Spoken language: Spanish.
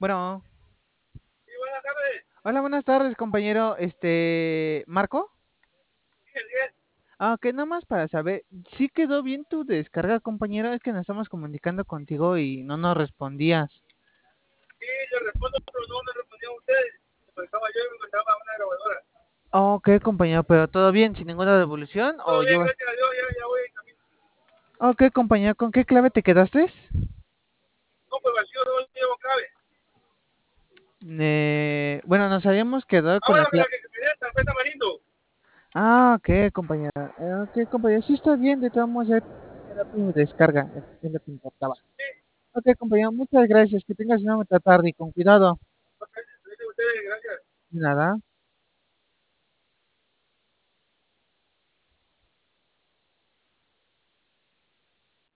Bueno, Sí, buenas tardes. hola, buenas tardes, compañero. Marco. Sí, el 10. Que nada más para saber, ¿sí quedó bien tu descarga, compañero? Es que nos estamos comunicando contigo y no nos respondías. Sí, le respondo, pero no me respondían ustedes. Pues estaba yo y me encontraba una grabadora. Ok, compañero, pero ¿todo bien? ¿Sin ninguna devolución? Todo ¿O bien, llevas? gracias a Dios, ya voy en camino. Ok, compañero, ¿con qué clave te quedaste? No, pues vacío, no llevo clave. Bueno, nos habíamos quedado con la Ahora me clave. la que me dé tarjeta Marindo. Ok, compañero. Ok, compañero, sí está bien, de todos modos ya era tu descarga, es lo que importaba. Sí, Ok, compañero, muchas gracias, que tengas una buena tarde y con cuidado. pues, le dice ustedes, gracias. Nada.